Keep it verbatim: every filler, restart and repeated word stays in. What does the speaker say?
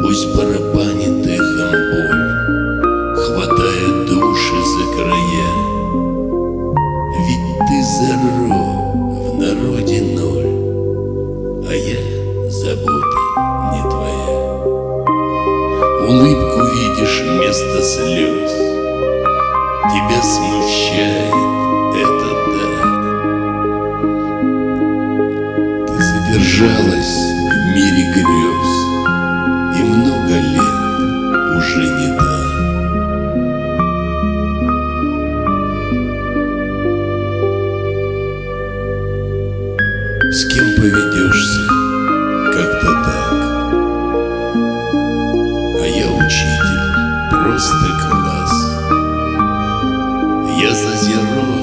Пусть барабанит эхом боль, хватая души за края. Ведь ты здоров, в народе ноль, а я забота не твоя. Улыбку видишь вместо слез, тебя смущает это, да. Ты задержалась в мире грез, и много лет уже не да. С кем поведешься, как-то так, а я учитель, просто класс. Я за зеро